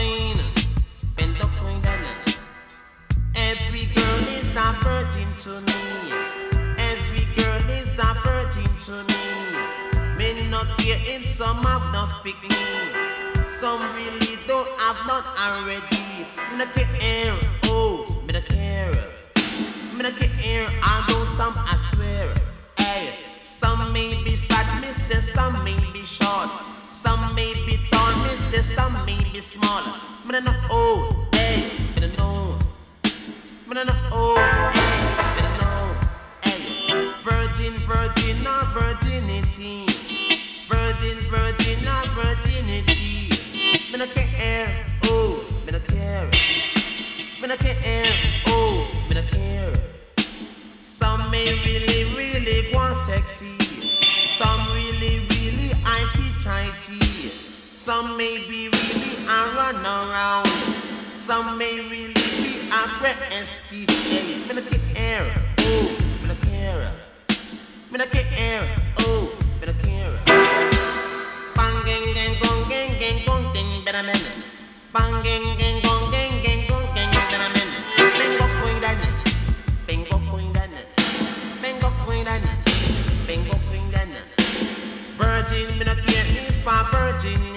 coin, bend the coin down. Every girl is a virgin to me. Every girl is a virgin to me. Me not care if some have not picked me. Some really don't have none already. Me not care, oh, me not care. Me not care, although some I swear. Hey, some may be fat, me say some may be short. Some may be tall, me say some may be small. Me don't know, oh, hey, me don't know. Me don't know, oh, hey, me don't know. Hey, virgin, virgin, or virginity. Virgin, virgin, or virginity. Me don't care, oh, me don't care. Me don't care, oh, me don't care. Some may really, really want sexy. Some really, really IT-tighty. Some may be really a run around. Some may really be a PST. Hey, me don't care, oh, me don't care. Me don't care, oh, me don't care. Bang, gang, gang, gong, gang, gang, gong, gang, better man. Bang, gang, gang, gong, gang, gang, gong, gang, better man. Bingo, coin, dan. Bingo, coin, dan. Bingo, coin, dan. Bingo, coin, dan. Virgin, me not care if a virgin.